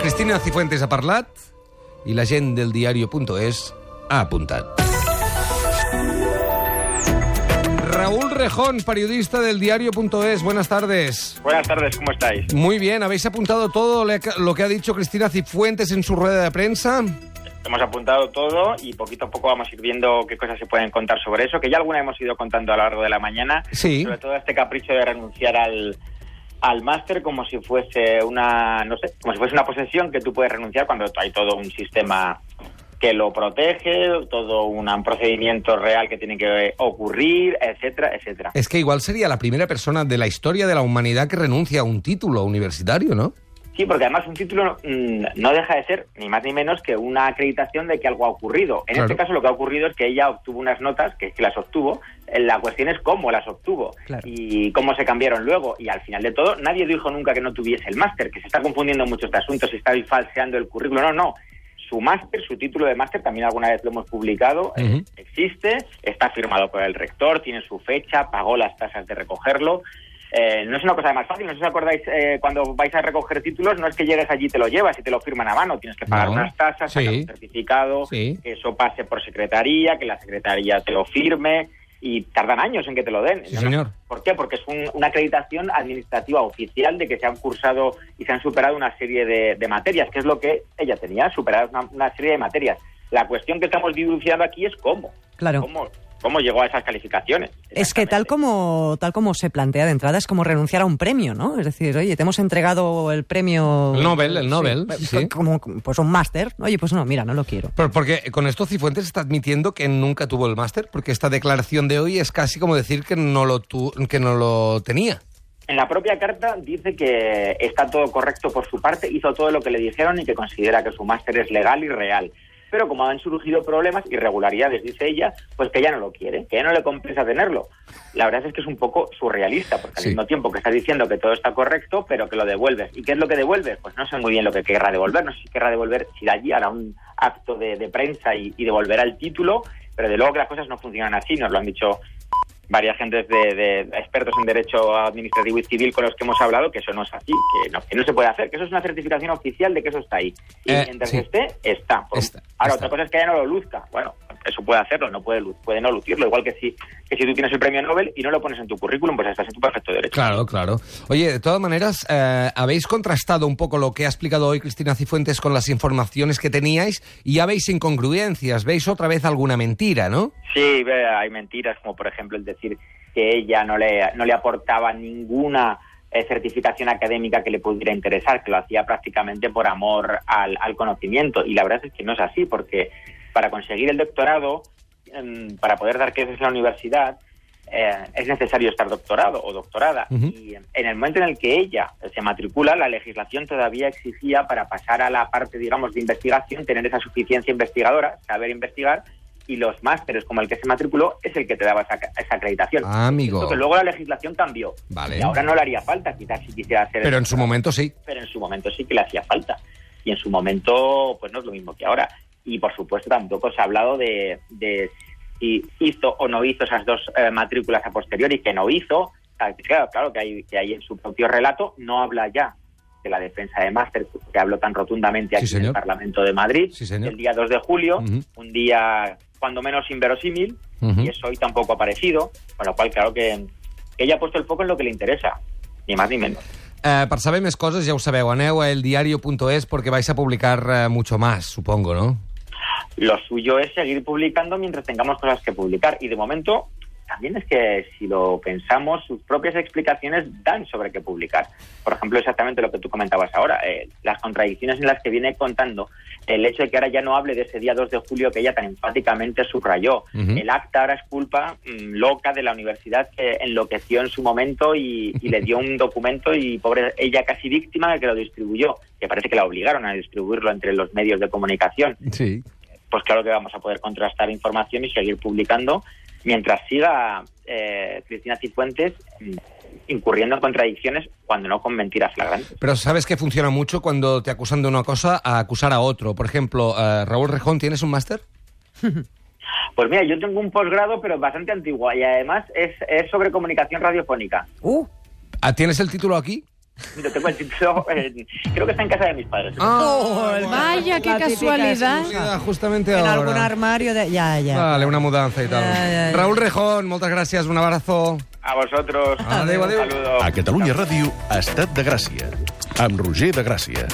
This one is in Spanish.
Cristina Cifuentes ha parlat i la gent del diario.es ha apuntat. Raúl Rejón, periodista del diario.es, buenas tardes. Buenas tardes, ¿cómo estáis? Muy bien, ¿habéis apuntado todo lo que ha dicho Cristina Cifuentes en su rueda de prensa? Hemos apuntado todo y poquito a poco vamos a ir viendo qué cosas se pueden contar sobre eso, que ya alguna hemos ido contando a lo largo de la mañana. Sí. Sobre todo este capricho de renunciar al máster como si fuese una posesión que tú puedes renunciar cuando hay todo un sistema que lo protege, todo un procedimiento real que tiene que ocurrir, etcétera, etcétera. Es que igual sería la primera persona de la historia de la humanidad que renuncia a un título universitario, ¿no? Sí, porque además un título no deja de ser ni más ni menos que una acreditación de que algo ha ocurrido. En este caso lo que ha ocurrido es que ella obtuvo unas notas, que las obtuvo. La cuestión es cómo las obtuvo y cómo se cambiaron luego. Y al final de todo, nadie dijo nunca que no tuviese el máster, que se está confundiendo mucho este asunto, se está falseando el currículo. No. Su máster, su título de máster, también alguna vez lo hemos publicado, existe, está firmado por el rector, tiene su fecha, pagó las tasas de recogerlo. No es una cosa más fácil, no sé si os acordáis, cuando vais a recoger títulos, no es que llegues allí y te lo llevas y te lo firman a mano, tienes que pagar unas tasas, sacar un certificado, que eso pase por secretaría, que la secretaría te lo firme, y tardan años en que te lo den. Sí, señor. ¿Por qué? Porque es una acreditación administrativa oficial de que se han cursado y se han superado una serie de materias, que es lo que ella tenía, superar una serie de materias. La cuestión que estamos dilucidando aquí es cómo. Claro. ¿Cómo llegó a esas calificaciones? Es que tal como se plantea de entrada es como renunciar a un premio, ¿no? Es decir, oye, te hemos entregado el premio... El Nobel, sí. Como pues un máster. Oye, pues no, mira, no lo quiero. Pero porque con esto Cifuentes está admitiendo que nunca tuvo el máster, porque esta declaración de hoy es casi como decir que no lo tenía. En la propia carta dice que está todo correcto por su parte, hizo todo lo que le dijeron y que considera que su máster es legal y real. Pero como han surgido problemas, irregularidades, dice ella, pues que ya no lo quiere, que ya no le compensa tenerlo. La verdad es que es un poco surrealista, porque al mismo tiempo que está diciendo que todo está correcto, pero que lo devuelves. ¿Y qué es lo que devuelves? Pues no sé muy bien lo que querrá devolver, no sé si querrá devolver, si de allí hará un acto de prensa y devolverá el título, pero de luego que las cosas no funcionan así, nos lo han dicho varias gentes de expertos en derecho administrativo y civil con los que hemos hablado, que eso no es así, que no se puede hacer, que eso es una certificación oficial de que eso está ahí. Y mientras está. Ahora, otra cosa es que ella no lo luzca. Bueno, eso puede hacerlo, puede no lucirlo, igual que si tú tienes el premio Nobel y no lo pones en tu currículum, pues estás en tu perfecto derecho. Claro. Oye, de todas maneras, ¿habéis contrastado un poco lo que ha explicado hoy Cristina Cifuentes con las informaciones que teníais y ya veis incongruencias? ¿Veis otra vez alguna mentira, no? Sí, hay mentiras, como por ejemplo el decir que ella no le aportaba ninguna certificación académica que le pudiera interesar, que lo hacía prácticamente por amor al conocimiento. Y la verdad es que no es así, porque para conseguir el doctorado, para poder dar clases en la universidad, es necesario estar doctorado o doctorada. Y en el momento en el que ella se matricula, la legislación todavía exigía, para pasar a la parte, digamos, de investigación, tener esa suficiencia investigadora, saber investigar, y los másteres como el que se matriculó es el que te daba esa acreditación. Amigo. Porque luego la legislación cambió. Vale. Y ahora no le haría falta, quizás si quisiera hacer... Pero en su momento sí. Pero en su momento sí que le hacía falta. Y en su momento, pues no es lo mismo que ahora. Y por supuesto tampoco se ha hablado de si hizo o no hizo esas dos matrículas a posteriori, que no hizo. Claro que hay en su propio relato, no habla ya de la defensa de máster, que habló tan rotundamente aquí en el Parlamento de Madrid, el día 2 de julio, un día cuando menos inverosímil, y eso hoy tampoco ha aparecido, con lo cual claro que ella ha puesto el foco en lo que le interesa, ni más ni menos. Per saber més coses, ja ho sabeu, aneu a eldiario.es porque vais a publicar mucho más, supongo, ¿no? Lo suyo es seguir publicando mientras tengamos cosas que publicar, y de momento también es que si lo pensamos, sus propias explicaciones dan sobre qué publicar. Por ejemplo, exactamente lo que tú comentabas ahora, las contradicciones en las que viene contando, el hecho de que ahora ya no hable de ese día 2 de julio que ella tan enfáticamente subrayó. El acta ahora es culpa loca de la universidad que enloqueció en su momento y le dio un documento, y pobre ella casi víctima de que lo distribuyó, que parece que la obligaron a distribuirlo entre los medios de comunicación. Sí. Pues claro que vamos a poder contrastar información y seguir publicando mientras siga Cristina Cifuentes incurriendo en contradicciones, cuando no con mentiras flagrantes. Pero sabes que funciona mucho cuando te acusan de una cosa a acusar a otro. Por ejemplo, Raúl Rejón, ¿tienes un máster? Pues mira, yo tengo un posgrado, pero bastante antiguo, y además es sobre comunicación radiofónica. ¿Tienes el título aquí? Mira, tengo el título, creo que está en casa de mis padres. Vaya, qué La típica casualidad. excusa. Justamente En ahora. algún armario de... Ya. Vale, una mudanza y tal. Ya. Raúl Rejón, moltes gràcies, un abrazo. A vosotros. Adéu, adéu. Un saludo. A Catalunya Ràdio, Estat de Gràcia, amb Roger de Gràcia.